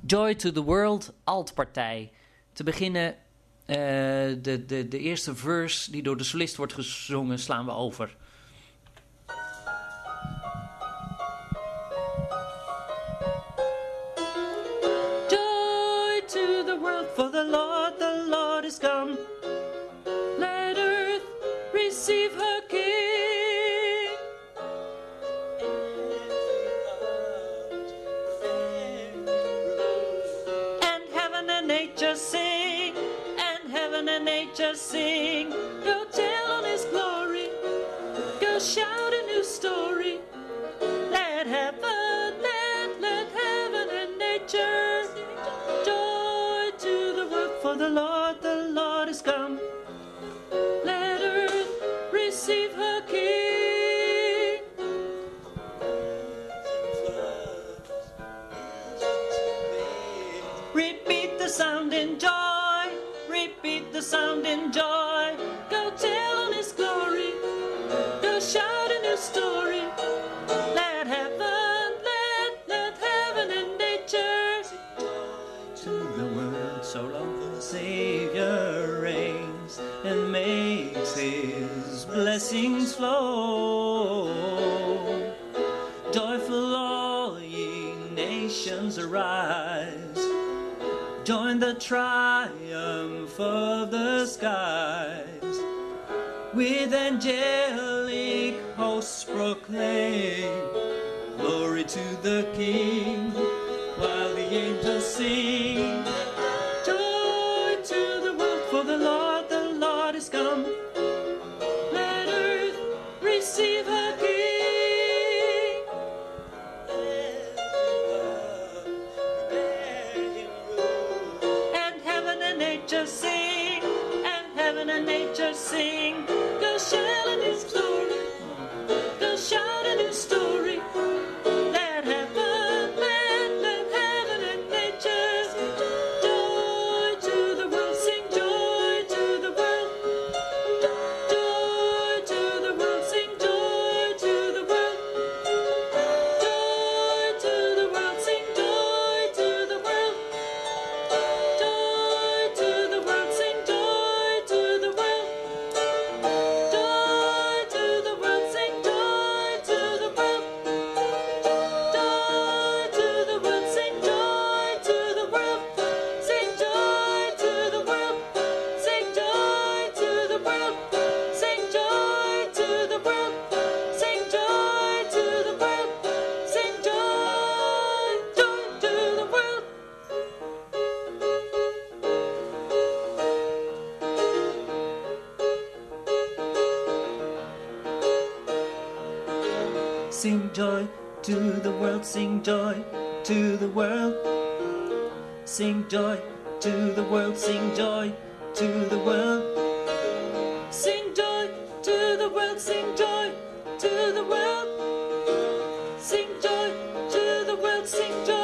Joy to the World, altpartij. Te beginnen, de eerste verse die door de solist wordt gezongen, slaan we over. Joy to the world, for the Lord is come. Let earth receive her King. And heaven and nature sing, and heaven and nature sing. Go tell on his glory, go shout a new story. Let heaven, let heaven and nature joy to the world, for the Lord is come. Let earth receive her King. Repeat the sound in joy, repeat the sound in joy. Go tell on his glory, go shout a new story. Let heaven, let heaven and nature to the world. So long the Savior reigns and makes his blessings flow. Joyful all ye nations arise, join the triumph of the skies. With angelic hosts proclaim glory to the King, while the angels sing. Joy to the world, for the Lord is come. Let earth receive her King. And heaven and nature sing, and heaven and nature sing. Go shout in his glory, go shout in his story. Let heaven and nature joy to the world, sing joy to the world. Joy to the world, sing joy to the world. Joy to the world, sing joy to the world. Joy to the world, sing joy to the world. Joy to the world, sing joy to the world. Joy to the world, sing joy to the world. Sing joy to the world. Sing joy to the world. Sing joy to the world. Sing joy to the world. Sing joy to the world. Sing joy to the world, sing joy to the world. Sing joy to the world, sing joy to the world. Sing joy to the world, sing joy to the world. Sing joy to the world, sing joy.